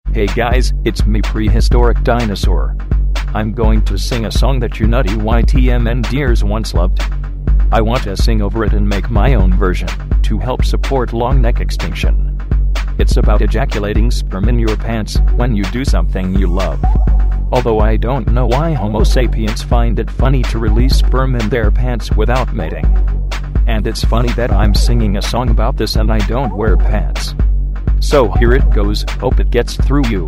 Hey guys, it's me, Prehistoric Dinosaur. I'm going to sing a song that you nutty YTMN deers once loved. I want to sing over it and make my own version, to help support long neck extinction. It's about ejaculating sperm in your pants when you do something you love. Although I don't know why Homo sapiens find it funny to release sperm in their pants without mating. And it's funny that I'm singing a song about this and I don't wear pants. So here it goes, hope it gets through you.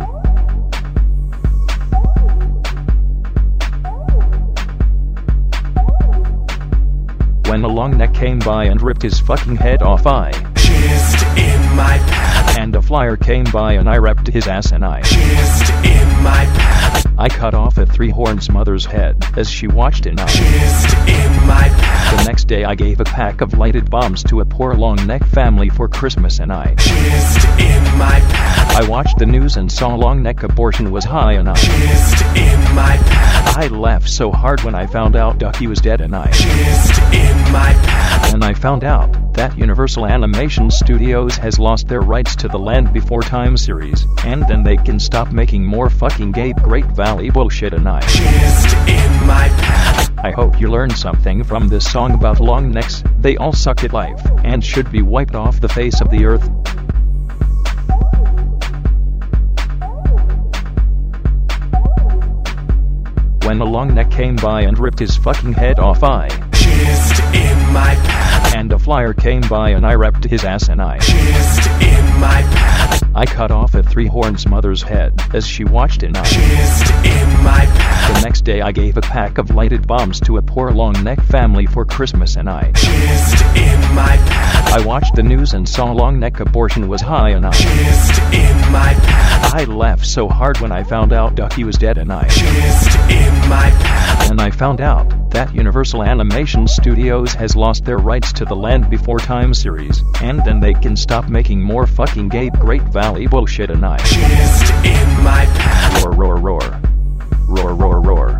When a long neck came by and ripped his fucking head off, I jizzed in my pants. And a flyer came by and I wrapped his ass and I jizzed in my pants. I cut off a three-horns mother's head as she watched and I jizzed in my pants. The next day I gave a pack of lighted bombs to a poor long neck family for Christmas and I jizzed in my pants. I watched the news and saw long neck abortion was high and I jizzed in my pants. I laughed so hard when I found out Ducky was dead and I jizzed in my pants. And I found out that Universal Animation Studios has lost their rights to the Land Before Time series, and then they can stop making more fucking gay Great Valley bullshit and I jizzed in my pants. I hope you learned something from this song about long necks. They all suck at life, and should be wiped off the face of the earth. When a long neck came by and ripped his fucking head off, I jizzed in my pants. And a flyer came by and I wrapped his ass and I jizzed in my pants. I cut off a three-horns mother's head as she watched and I jizzed in my pants. The next day I gave a pack of lighted bombs to a poor long neck family for Christmas and I jizzed in my pants. I watched the news and saw long neck abortion was high and I jizzed in my pants. I laughed so hard when I found out Ducky was dead and I jizzed in my pants. And I found out that Universal Animation Studios has lost their rights to the Land Before Time series, and then they can stop making more fucking gay Great Valley bullshit and I jizzed in my pants. roar roar roar roar roar roar.